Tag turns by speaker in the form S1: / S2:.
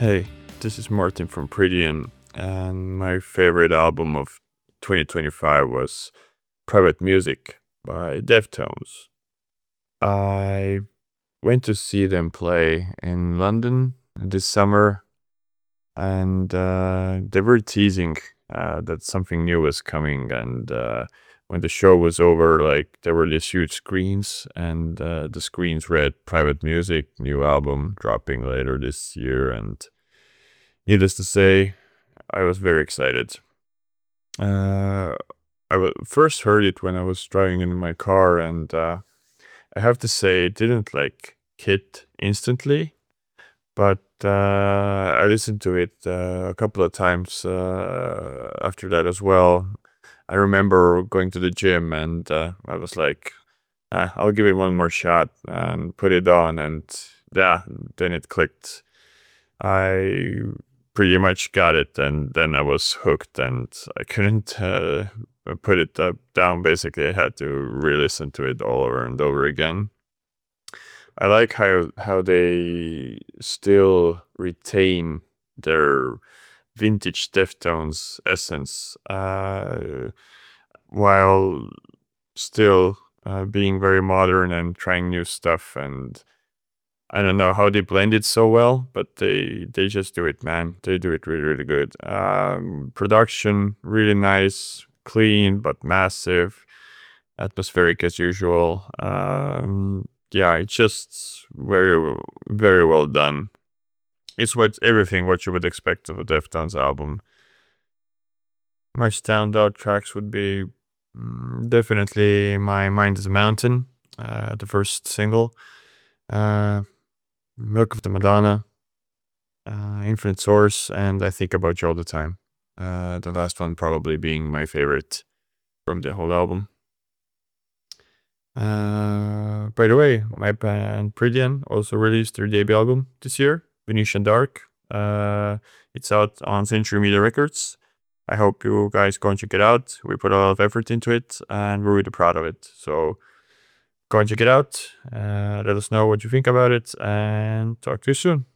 S1: Hey, this is Martin from Prettian, and my favorite album of 2025 was Private Music by Deftones. I went to see them play in London this summer, and they were teasing that something new was coming. And when the show was over, like there were these huge screens, and the screens read Private Music, new album dropping later this year. And needless to say, I was very excited. Uh, first heard it when I was driving in my car, and I have to say it didn't like hit instantly, but I listened to it a couple of times after that as well. I remember going to the gym, and I was like, I'll give it one more shot and put it on, and yeah, then it clicked. I pretty much got it, and then I was hooked, and I couldn't put it down. Basically, I had to re-listen to it all over and over again. I like how they still retain their vintage Deftones essence, while still being very modern and trying new stuff. And I don't know how they blend it so well, but they just do it, man. They do it really, really good. Production really nice, clean but massive, atmospheric as usual. Yeah, it's just very, very well done. It's everything what you would expect of a Deftones album. My standout tracks would be definitely My Mind Is a Mountain, the first single. Uh, Milk of the Madonna, Infinite Source, and I Think About You All the Time. The last one probably being my favorite from the whole album. By the way, my band Prettian also released their debut album this year, Venetian Dark. It's out on Century Media Records. I hope you guys go and check it out. We put a lot of effort into it, and we're really proud of it. So go and check it out. Let us know what you think about it, and talk to you soon.